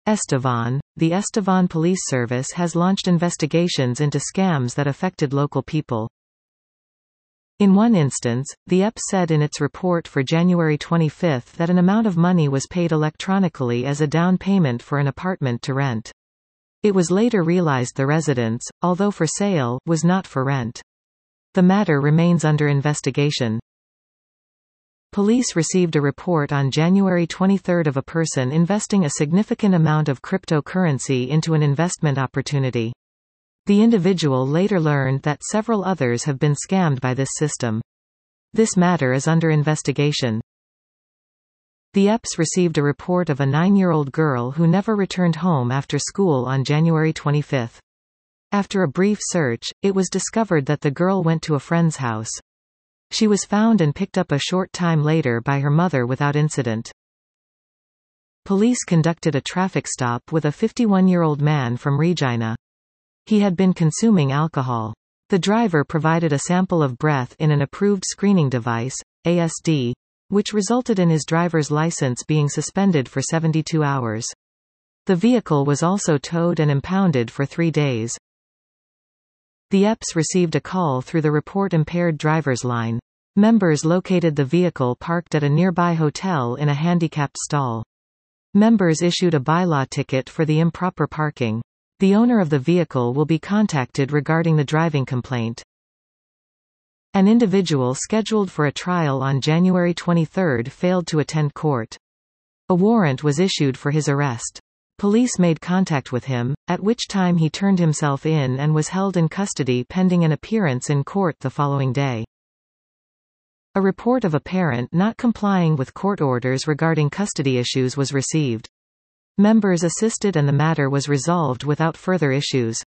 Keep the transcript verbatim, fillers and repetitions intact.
Estevan. The Estevan Police Service has launched investigations into scams that affected local people. In one instance, the E P said in its report for January twenty-fifth that an amount of money was paid electronically as a down payment for an apartment to rent. It was later realized the residence, although for sale, was not for rent. The matter remains under investigation. Police received a report on January twenty-third of a person investing a significant amount of cryptocurrency into an investment opportunity. The individual later learned that several others have been scammed by this system. This matter is under investigation. The E P S received a report of a nine-year-old girl who never returned home after school on January twenty-fifth. After a brief search, it was discovered that the girl went to a friend's house. She was found and picked up a short time later by her mother without incident. Police conducted a traffic stop with a fifty-one-year-old man from Regina. He had been consuming alcohol. The driver provided a sample of breath in an approved screening device, A S D, which resulted in his driver's license being suspended for seventy-two hours. The vehicle was also towed and impounded for three days. The E P S received a call through the Report Impaired Drivers line. Members located the vehicle parked at a nearby hotel in a handicapped stall. Members issued a bylaw ticket for the improper parking. The owner of the vehicle will be contacted regarding the driving complaint. An individual scheduled for a trial on January twenty-third failed to attend court. A warrant was issued for his arrest. Police made contact with him, at which time he turned himself in and was held in custody pending an appearance in court the following day. A report of a parent not complying with court orders regarding custody issues was received. Members assisted and the matter was resolved without further issues.